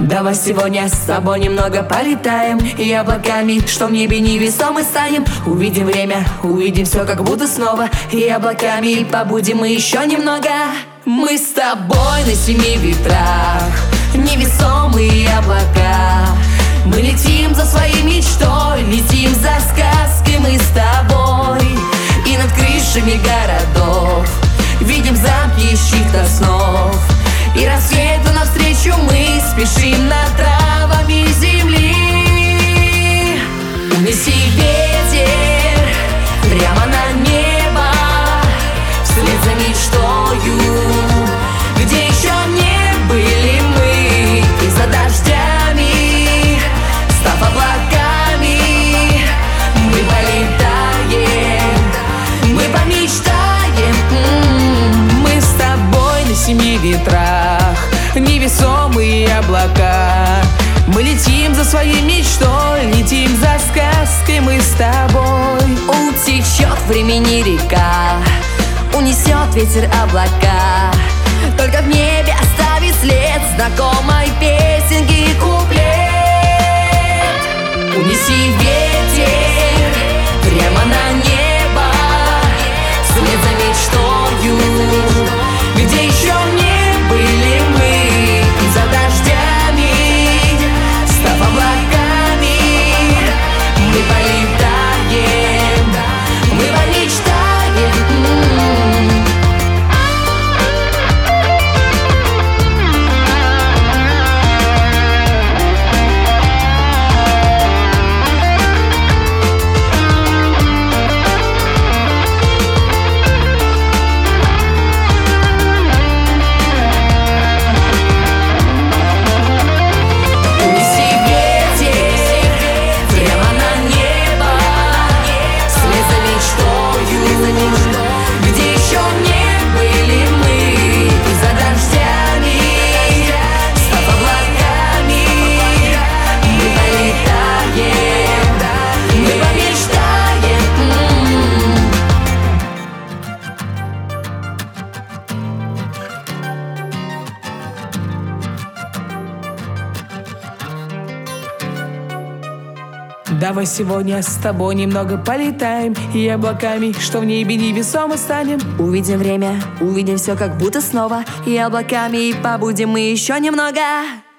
Давай сегодня с тобой немного полетаем, и облаками, что в небе невесомы станем. Увидим время, увидим все как будто снова, и облаками побудем мы еще немного. Мы с тобой на 7 ветрах, невесомые облака. Мы летим за своей мечтой, летим за сказкой мы с тобой. И над крышами городов видим замки из чьих-то снов. И рассвету навстречу мы спешим над травами земли. Унеси ветер прямо на небо, вслед за мечтою, где еще не были мы. И за дождями, став облаками, мы полетаем, мы помечтаем. Мы с тобой на 7 ветрах, невесомые облака. Мы летим за своей мечтой, летим за сказкой мы с тобой. Утечет времени река, унесет ветер облака, только в небе оставит след знакомой песенки и куплет. Унеси ветер прямо на небо, вслед за мечтою, где еще не были мы. И за дождями, став облаками, мы полетаем, мы помечтаем. Где еще не были мы. И за дождями, став облаками, мы полетаем, мы помечтаем. Давай сегодня с тобой немного полетаем, и облаками, что в небе невесомо станем. Увидим время, увидим все как будто снова, и облаками побудем мы еще немного.